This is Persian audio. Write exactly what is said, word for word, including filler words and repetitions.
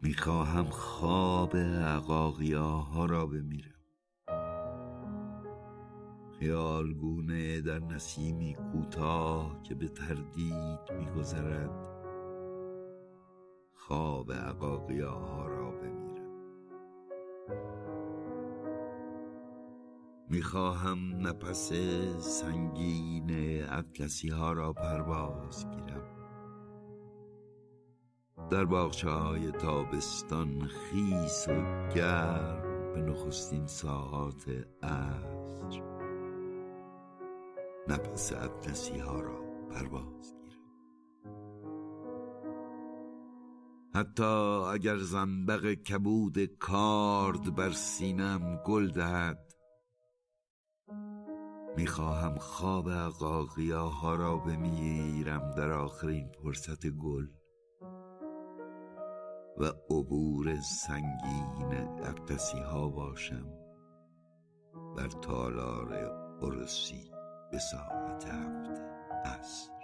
میخواهم خواب عقاقیاها را بمیرم، خیالگونه در نسیمی کوتاه که به تردید میگذرد خواب عقاقیاها را بمیرم. میخواهم نفس سنگین اطلسی ها را پرواز گیرم، در باغچه های تابستان خیس و گرم به نخستین ساعات عصر نفس اطلسی ها را پرواز گیرم. حتی اگر زنبق کبود کارد بر سینم گل دهد، میخواهم خواب عقاقیاها را بمیرم در آخرین فرصت گل و عبور سنگین اطلسی ها باشم بر تالار عرسی به ساعت هفت عصر.